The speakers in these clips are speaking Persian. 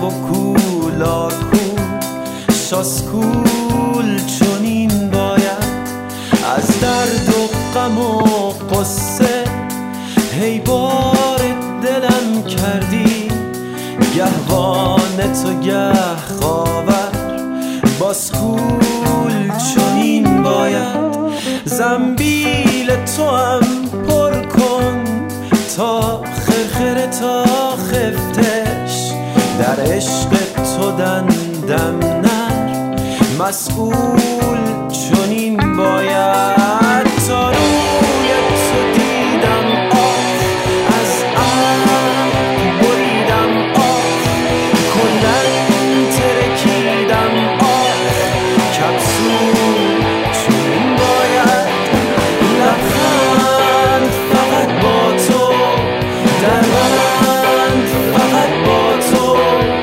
و کولاکول شاسکول چنین باید از درد و غم و قصه هی بار دلم کردی گهوان تو گه خاور باسکول چنین باید زنبیل تو هم پر کن تا خرخره تا خفتش در عشق تو دندم نر مسئول چنین باید تا روی تو دیدم آه از عقل بریدم آه کلن ترکیدم آه کپسول چنین باید لبخند فقط با تو در بند فقط با تو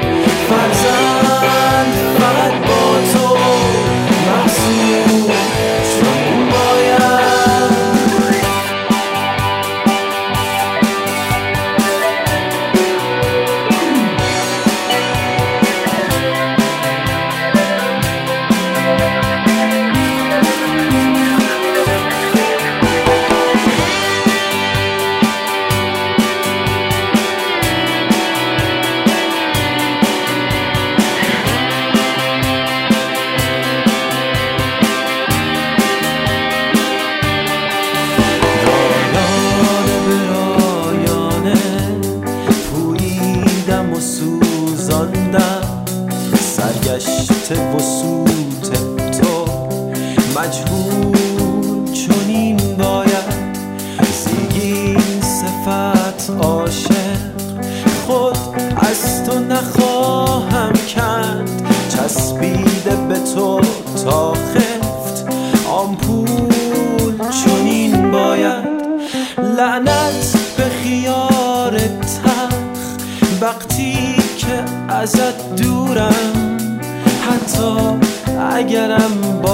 فرزند فقط با تو محصول چنین باید سرگشته و سوت تو مجهول چنین باید زیگین صفت عاشق خود از تو نخواهم کند چسبیده به تو تا خفت آمپول چنین باید لعنت به خیار تلخ وقتی که ازت دورم حتی اگرم با